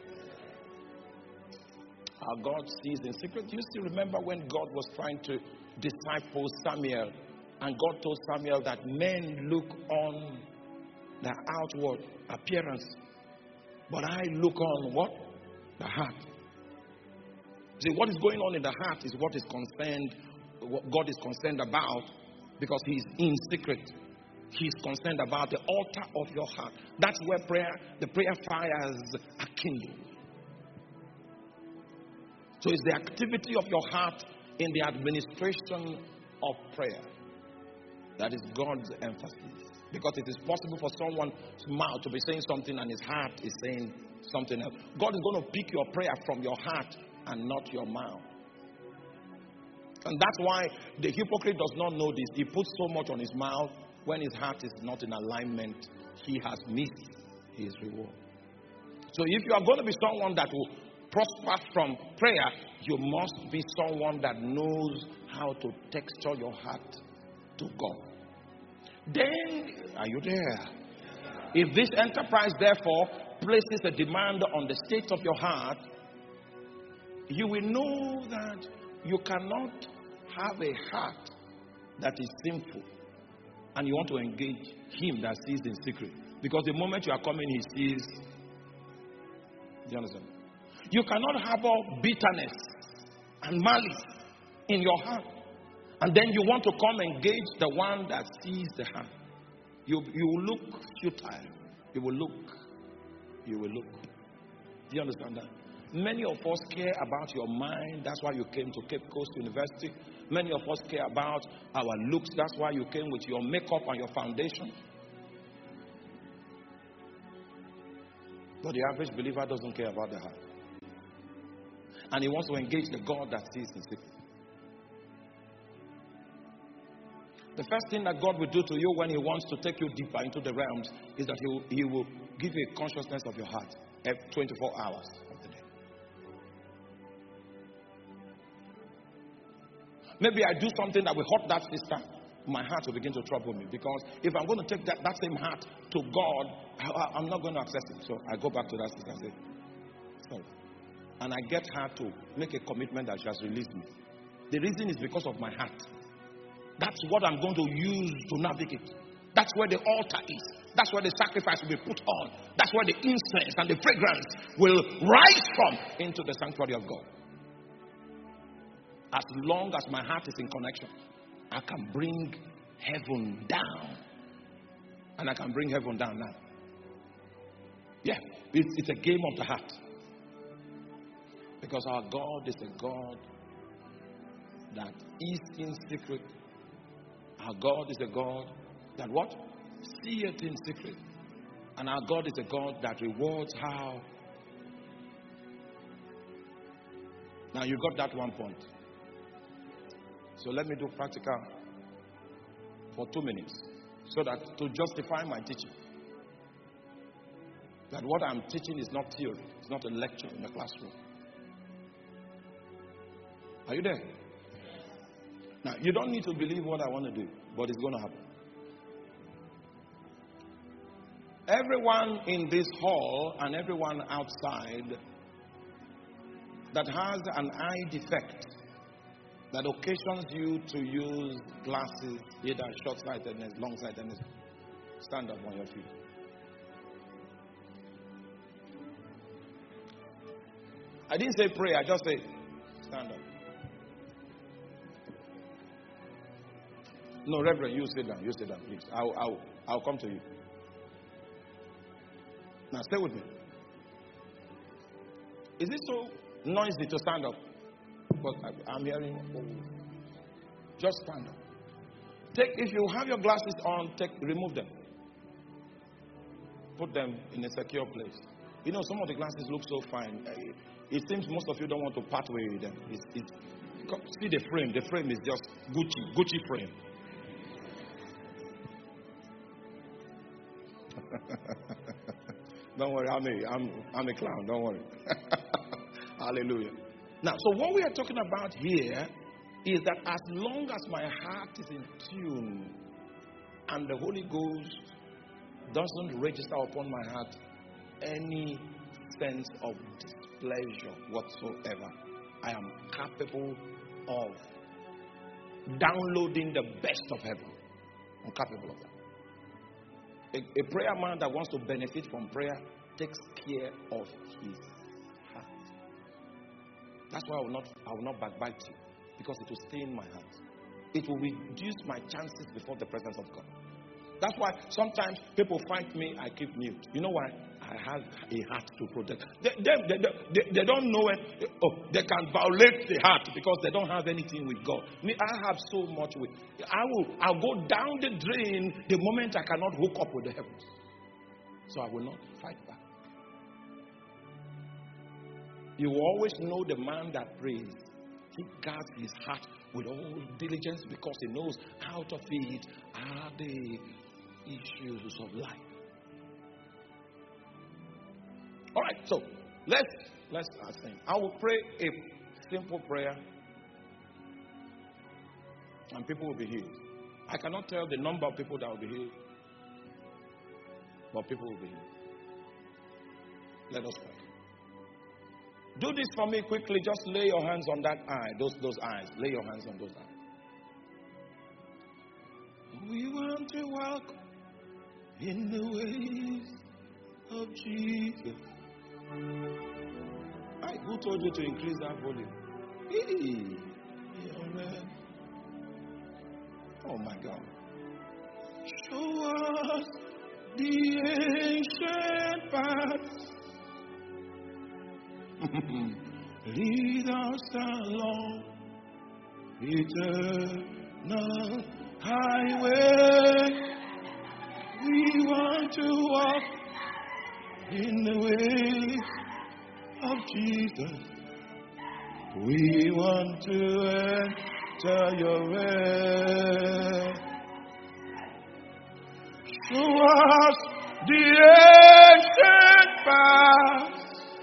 Speaker 1: Our God sees in secret. Do you still remember when God was trying to disciple Samuel? And God told Samuel that men look on the outward appearance, but I look on what? The heart. See, what is going on in the heart is what is concerned, what God is concerned about, because He's in secret. He's concerned about the altar of your heart. That's where prayer, the prayer fires are kindled. So it's the activity of your heart in the administration of prayer. That is God's emphasis. Because it is possible for someone's mouth to be saying something and his heart is saying something else. God is going to pick your prayer from your heart and not your mouth. And that's why the hypocrite does not know this. He puts so much on his mouth when his heart is not in alignment. He has missed his reward. So if you are going to be someone that will prosper from prayer, you must be someone that knows how to texture your heart to God. Then, are you there? If this enterprise therefore places a demand on the state of your heart, you will know that you cannot have a heart that is sinful and you want to engage him that sees in secret. Because the moment you are coming, he sees. Do you understand? You cannot harbor bitterness and malice in your heart, and then you want to come engage the one that sees the heart. You, you will look futile. You will look. You will look. Do you understand that? Many of us care about your mind. That's why you came to Cape Coast University. Many of us care about our looks. That's why you came with your makeup and your foundation. But the average believer doesn't care about the heart. And he wants to engage the God that sees in secret. The first thing that God will do to you when he wants to take you deeper into the realms is that he will, he will give you a consciousness of your heart every twenty-four hours of the day. Maybe I do something that will hurt that sister. My heart will begin to trouble me. Because if I'm going to take that, that same heart to God, I, I'm not going to access it. So I go back to that sister and say, sorry. And I get her to make a commitment that she has released me. The reason is because of my heart. That's what I'm going to use to navigate. That's where the altar is. That's where the sacrifice will be put on. That's where the incense and the fragrance will rise from into the sanctuary of God. As long as my heart is in connection, I can bring heaven down. And I can bring heaven down now. Yeah, it's, it's a game of the heart. Because our God is a God that is in secret. Our God is a God that what? Seeth in secret. And our God is a God that rewards how. Now you got that one point. So let me do practical for two minutes. So that to justify my teaching. That what I'm teaching is not theory. It's not a lecture in a classroom. Are you there? Now, you don't need to believe what I want to do, but it's going to happen. Everyone in this hall and everyone outside that has an eye defect that occasions you to use glasses, either short-sightedness, long-sightedness, stand up on your feet. I didn't say pray, I just said stand up. No, Reverend, you sit down. You sit down, please. I'll, I'll, I'll come to you. Now, stay with me. Is it so noisy to stand up? But I'm hearing. Oh. Just stand up. Take, if you have your glasses on, take, remove them. Put them in a secure place. You know, some of the glasses look so fine. It seems most of you don't want to part way with them. It's, it's, see the frame. The frame is just Gucci, Gucci frame. Don't worry, I'm a, I'm, I'm a clown. Don't worry. Hallelujah. Now, so what we are talking about here is that as long as my heart is in tune and the Holy Ghost doesn't register upon my heart any sense of displeasure whatsoever, I am capable of downloading the best of heaven. I'm capable of that. A, a prayer man that wants to benefit from prayer takes care of his heart. That's why I will not, I will not backbite you, because it will stay in my heart. It will reduce my chances before the presence of God. That's why sometimes people fight me, I keep mute. You know why? I have a heart to protect. They, they, they, they, they don't know it. Oh, they can violate the heart because they don't have anything with God. Me, I have so much with. I will. I'll go down the drain the moment I cannot hook up with the heavens. So I will not fight back. You will always know the man that prays. He guards his heart with all diligence because he knows out of it are the issues of life. All right, so let's let's ask him. I will pray a simple prayer, and people will be healed. I cannot tell the number of people that will be healed, but people will be healed. Let us pray. Do this for me quickly. Just lay your hands on that eye, those, those eyes. Lay your hands on those eyes. We want to walk in the ways of Jesus. Hey, who told you to increase that volume? Hey, amen. Oh my God. Show us the ancient paths. Lead us along eternal highway. We want to walk in the ways of Jesus. We want to enter your way. Show us the ancient path.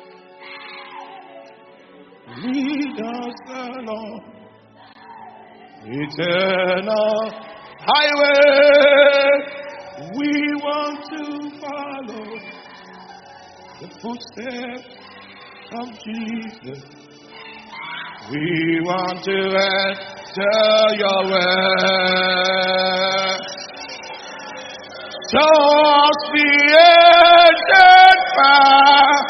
Speaker 1: Lead us along eternal highway. We want to follow the footsteps of Jesus. We want to enter your way. Show us the ancient path.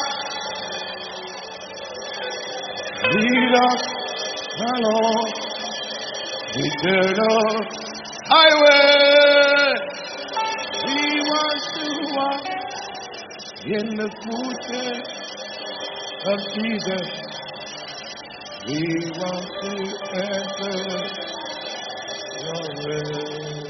Speaker 1: Lead us along eternal highway. We want to walk in the footsteps of Jesus. We want to enter your way.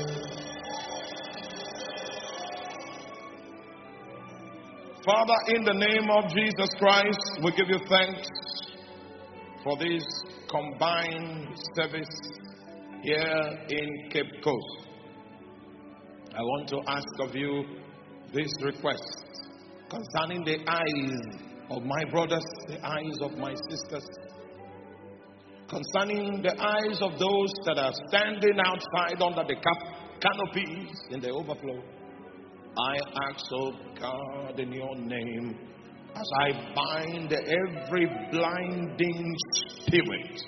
Speaker 1: Father, in the name of Jesus Christ, we give you thanks for this combined service here in Cape Coast. I want to ask of you this request concerning the eyes of my brothers, the eyes of my sisters, concerning the eyes of those that are standing outside under the cap- canopies in the overflow. I ask, oh God, in your name, as I bind every blinding spirit,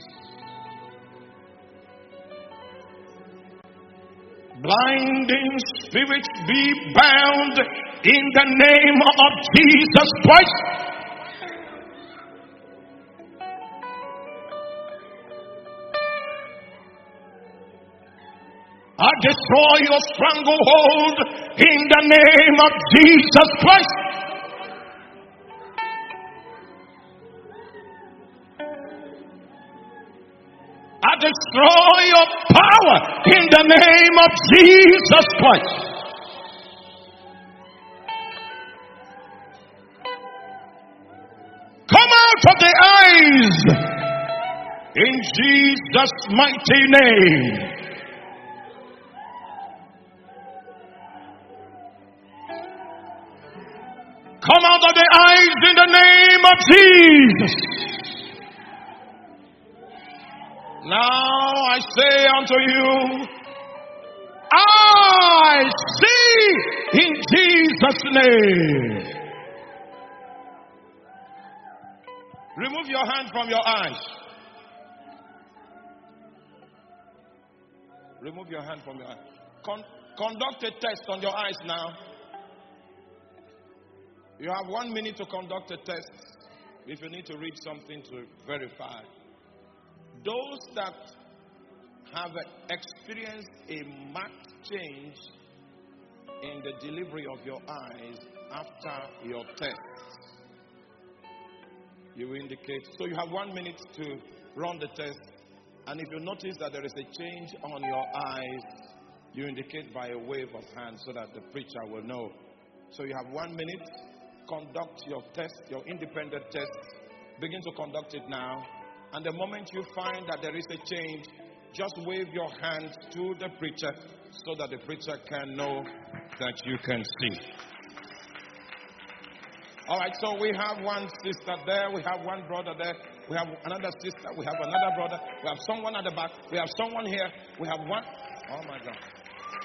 Speaker 1: blinding spirit be bound in the name of Jesus Christ. I destroy your stranglehold in the name of Jesus Christ. I destroy your power in the name of Jesus Christ. Come out of the eyes in Jesus' mighty name. Come out of the eyes in the name of Jesus. Now I say unto you, I see in Jesus' name. Remove your hand from your eyes. Remove your hand from your eyes. Con- conduct a test on your eyes now. You have one minute to conduct a test if you need to read something to verify. Those that have experienced a marked change in the delivery of your eyes after your test, you indicate. So you have one minute to run the test. And if you notice that there is a change on your eyes, you indicate by a wave of hands so that the preacher will know. So you have one minute. Conduct your test, your independent test. Begin to conduct it now. And the moment you find that there is a change, just wave your hand to the preacher so that the preacher can know that you can see. All right, so we have one sister there. We have one brother there. We have another sister. We have another brother. We have someone at the back. We have someone here. We have one. Oh, my God.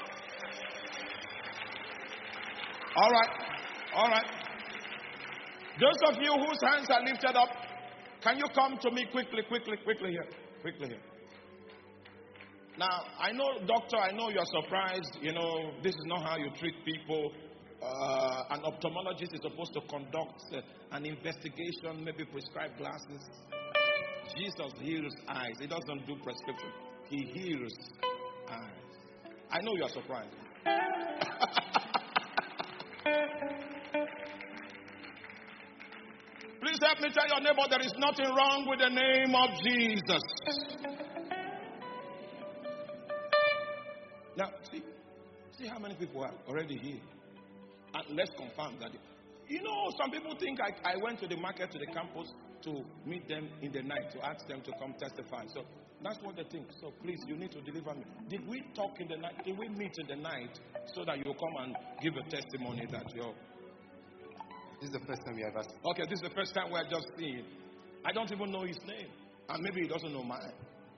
Speaker 1: All right. All right. Those of you whose hands are lifted up, can you come to me quickly, quickly, quickly here? Quickly here. Now, I know, doctor, I know you're surprised. You know, this is not how you treat people. Uh, an ophthalmologist is supposed to conduct uh, an investigation, maybe prescribe glasses. Jesus heals eyes. He doesn't do prescription. He heals eyes. I know you're surprised. Please help me tell your neighbor there is nothing wrong with the name of Jesus. Now, see, see how many people are already here. And let's confirm that. You know, some people think I, I went to the market, to the campus, to meet them in the night, to ask them to come testify. So that's what they think. So please, you need to deliver me. Did we talk in the night? Did we meet in the night so that you'll come and give a testimony that you're...
Speaker 2: This is the first time we ever seen.
Speaker 1: Okay, this is the first time we're just seeing. I don't even know his name. And maybe he doesn't know mine.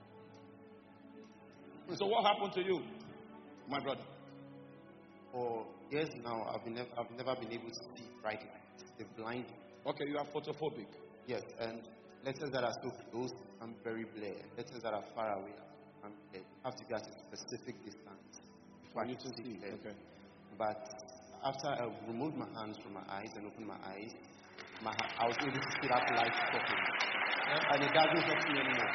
Speaker 1: So what happened to you, my brother?
Speaker 2: For years now, I've, been, I've never been able to see bright lights. They blind me.
Speaker 1: Okay, you are photophobic.
Speaker 2: Yes, and letters that are so close, I'm very blurred. Letters that are far away, I'm blurred. I have to be at a specific distance
Speaker 1: for you to see. Okay.
Speaker 2: But after I removed my hands from my eyes and opened my eyes, my, I was able to see that light properly. Yeah. And it doesn't hurt me anymore.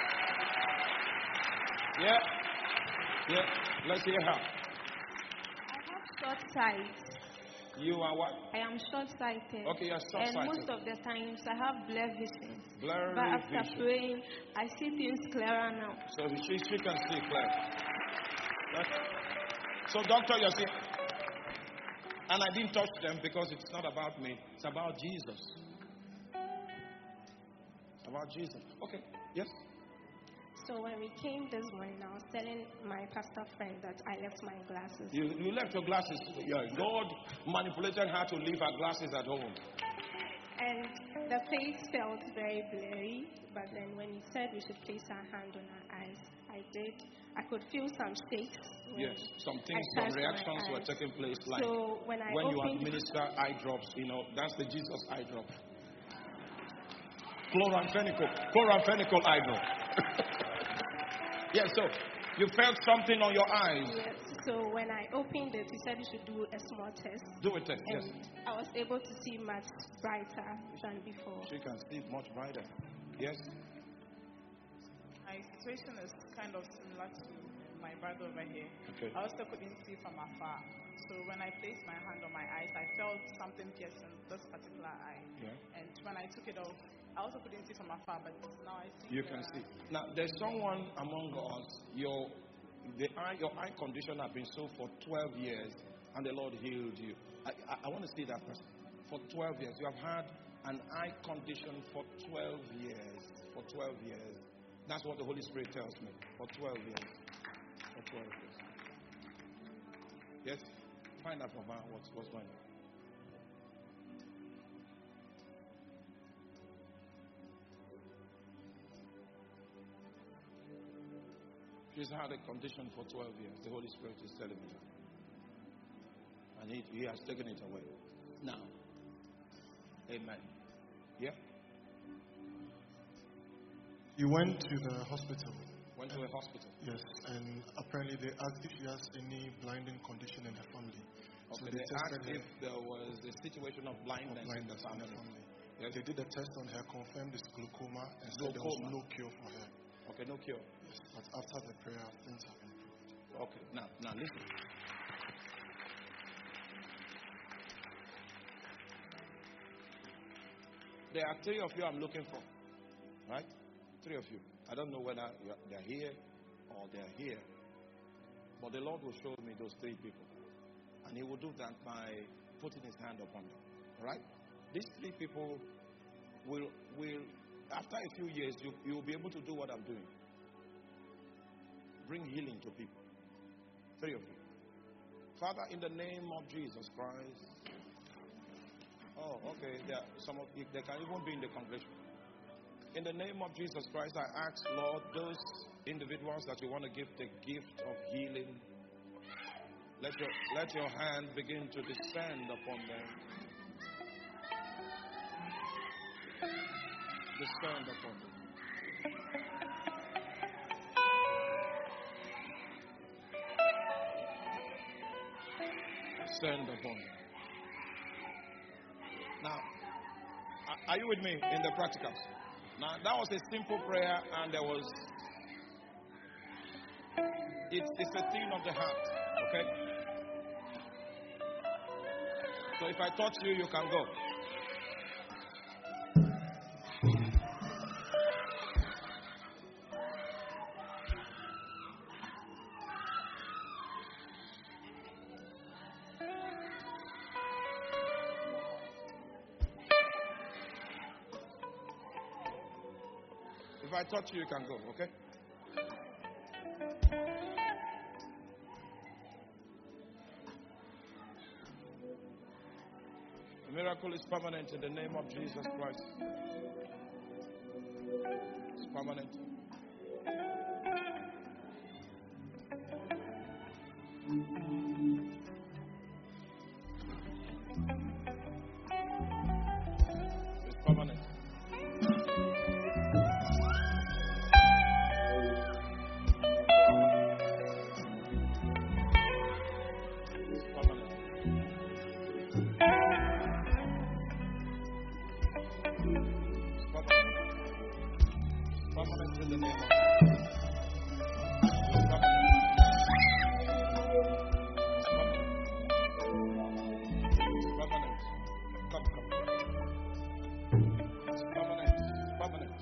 Speaker 1: Yeah. Yeah. Let's hear how.
Speaker 3: Short sight.
Speaker 1: You are what?
Speaker 3: I am short-sighted.
Speaker 1: Okay, you're short-sighted.
Speaker 3: And most of the times I have blurred vision.
Speaker 1: Blurry
Speaker 3: but after
Speaker 1: vision.
Speaker 3: praying, I see things clearer now.
Speaker 1: So she, she can see clear. Right? So doctor, you're saying, and I didn't touch them because it's not about me. It's about Jesus. It's about Jesus. Okay. Yes.
Speaker 3: So when we came this morning, I was telling my pastor friend that I left my glasses.
Speaker 1: You, you left your glasses. Yeah, God manipulated her to leave her glasses at home.
Speaker 3: And the face felt very blurry. But then when he said we should place our hand on our eyes, I did. I could feel some shakes.
Speaker 1: Yes, some things, some reactions were taking place. Like
Speaker 3: so when, I
Speaker 1: when you
Speaker 3: opened
Speaker 1: administer eye drops, you know, that's the Jesus eye drop. Chloramphenicol, chloramphenicol eye drop. Yes, so you felt something on your eyes.
Speaker 3: Yes. So when I opened it, he said you should do a small test.
Speaker 1: Do a test,
Speaker 3: and
Speaker 1: yes.
Speaker 3: I was able to see much brighter than before.
Speaker 1: She can see much brighter. Yes.
Speaker 4: My situation is kind of similar to my brother over here.
Speaker 1: Okay.
Speaker 4: I also couldn't see from afar. So when I placed my hand on my eyes, I felt something piercing this particular eye.
Speaker 1: Yeah.
Speaker 4: And when I took it off, I also couldn't see from afar, but now I see.
Speaker 1: You can see. Now, there's someone among us, your the eye, your eye condition has been so for twelve years, and the Lord healed you. I, I, I want to see that person. For twelve years. You have had an eye condition for twelve years. For twelve years. That's what the Holy Spirit tells me. For twelve years. For twelve years. Yes? Find out from her what's, what's going on. She's had a condition for twelve years. The Holy Spirit is telling me that. And he, he has taken it away. Now. Amen. Yeah?
Speaker 5: You went to the hospital.
Speaker 1: Went to a hospital?
Speaker 5: Yes. And apparently they asked if she has any blinding condition in the family.
Speaker 1: Okay,
Speaker 5: so
Speaker 1: they,
Speaker 5: they
Speaker 1: asked if there was a situation of blindness, of blindness in the family. In the family. Yes.
Speaker 5: They did a test on her, confirmed it's glaucoma, and said there was no cure for her.
Speaker 1: Okay, no cure.
Speaker 5: Yes, but after the prayer, things have improved.
Speaker 1: Okay, now, now listen. There are three of you I'm looking for, right? Three of you. I don't know whether they're here or they're here, but the Lord will show me those three people, and He will do that by putting His hand upon them. All right? These three people will will. After a few years, you, you will be able to do what I'm doing. Bring healing to people. Three of you. Father, in the name of Jesus Christ. Oh, okay. There are some of you, they can even be in the congregation. In the name of Jesus Christ, I ask, Lord, those individuals that you want to give the gift of healing, let your, let your hand begin to descend upon them. Descend upon me. Descend upon me. Now, are you with me in the practicals? Now, that was a simple prayer, and there was. It's, it's a thing of the heart, okay? So if I touch you, you can go. If I touch you, you can go, okay? The miracle is permanent in the name of Jesus Christ. It's permanent. It's permanent. In the name of It's permanent. Come, come. It's permanent. Permanent.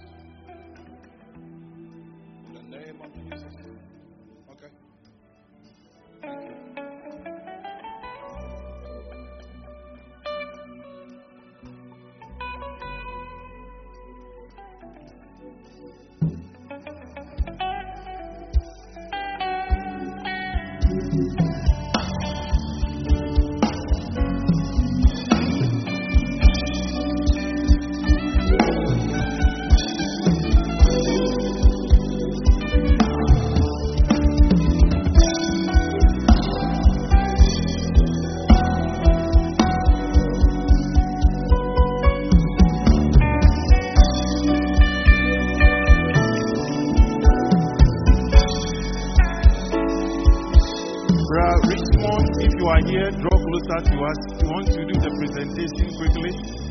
Speaker 1: In the name of Jesus. Okay. Thank you.
Speaker 6: Richmond, if you are here, draw closer to us. We want to do the presentation quickly.